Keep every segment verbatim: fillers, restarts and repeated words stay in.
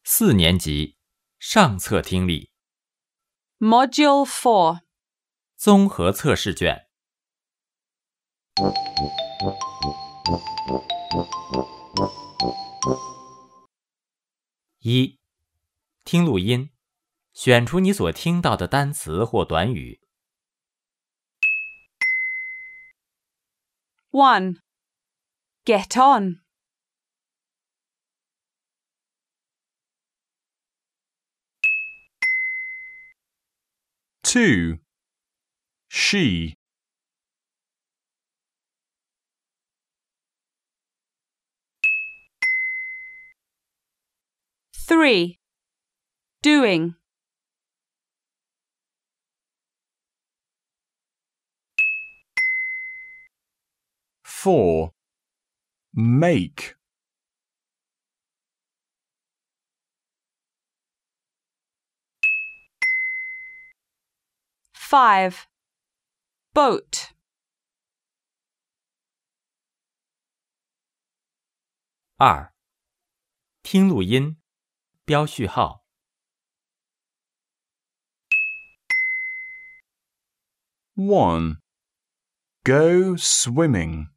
四年级上册听力 Module four. 综合测试卷。一、听录音，选出你所听到的单词或短语。 one. Get on. two. She. three. Doing. four. Make. five. Boat. 二、听录音，标序号。 one. Go swimming.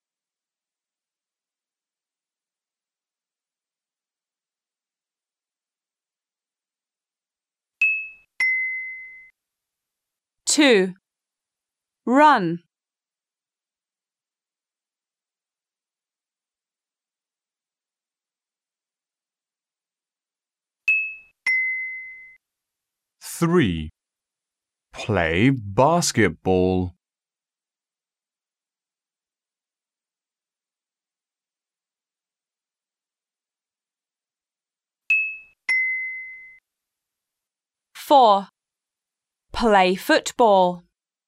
two. Run. three. Play basketball. four. Play football.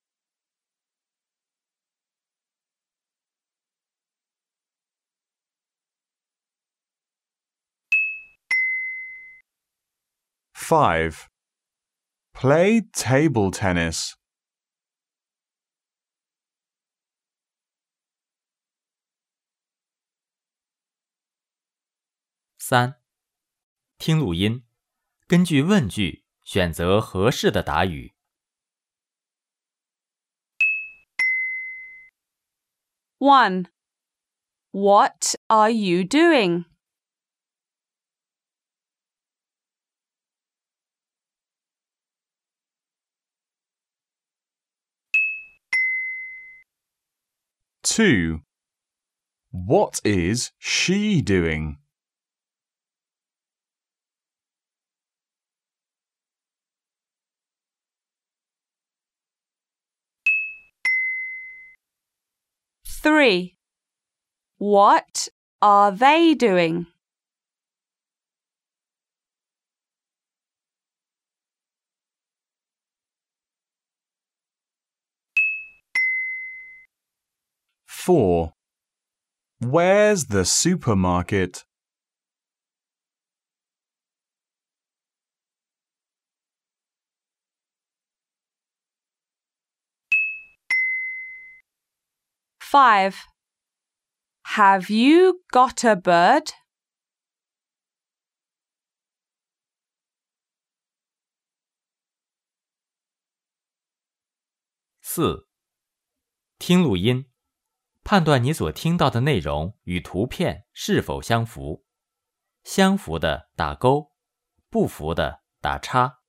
five. Play table tennis. 三、听录音，根据问句选择合适的答语。 one. What are you doing? two. What is she doing? three. What are they doing? four. Where's the supermarket? five. Have you got a bird? 四、听录音，判断你所听到的内容与图片是否相符。相符的打勾，不符的打叉。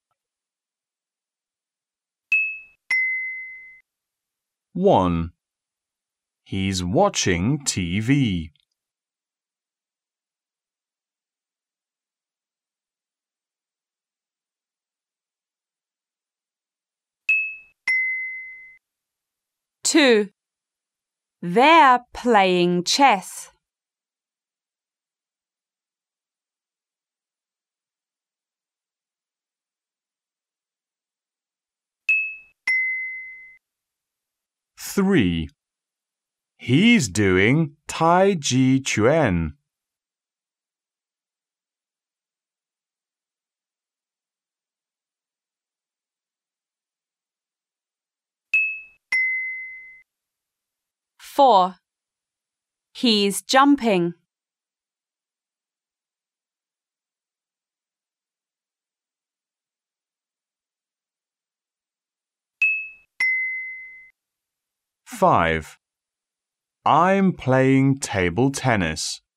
one. He's watching T V. two. They're playing chess. three. He's doing Tai Chi Chuan. four. He's jumping. five. I'm playing table tennis.